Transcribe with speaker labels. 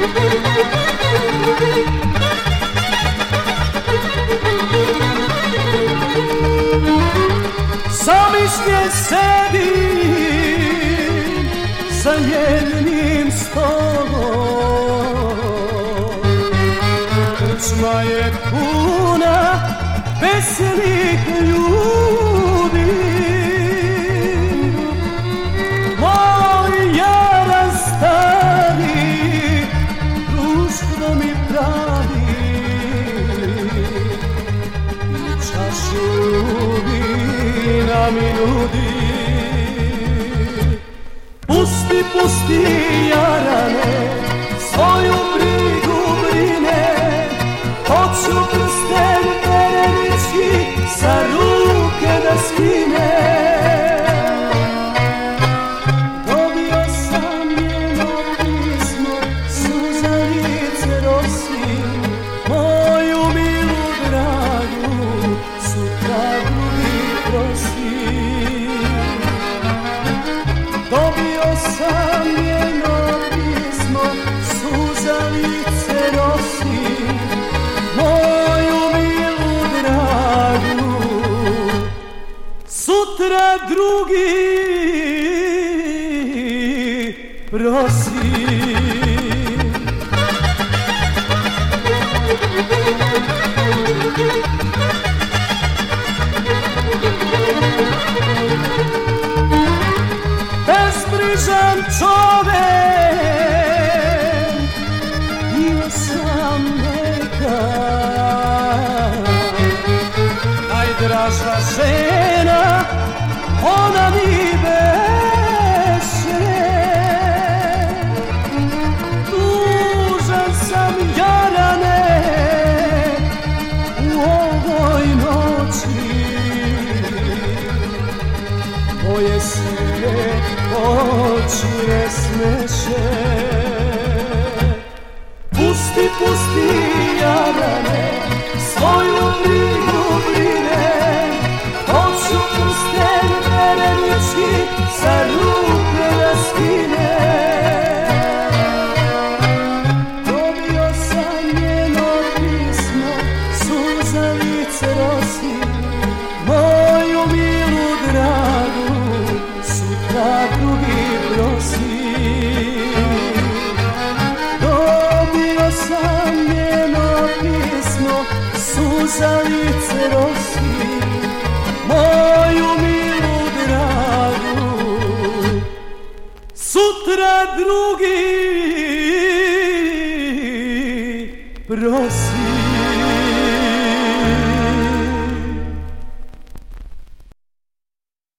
Speaker 1: Zamisljen sedim za jednim stolom, krčma je puna veselih ljudi. Moj jaran stari društvo mi pravi i čašu vina mi nudi. Pusti, pusti jarane, svoju brigu brine, hoću prsten perenički sa ruke da skine. Dobio sam njeno pismo, suzanice rosi, moju milu dragu, sutra drugi prosi. Dobio sam njeno pismo, suzanice rosi, moju milu dragu, sutra drugi prosi. Bezbrižan čovek, bio sam nekad, najdraža žena, ona mi beše. Tužan sam jarane u ovoj noći, moje sve oči ne smeše. Pusti, pusti jarane, svoju brigu brine, hoću prsten perenički sa ruke da skine. Dobio sam njeno pismo, suzanice rosi, moju milu dragu, sutra drugi prosi. Dobio sam njeno pismo, suzanice rosi, moju milu dragu, sutra drugi prosi.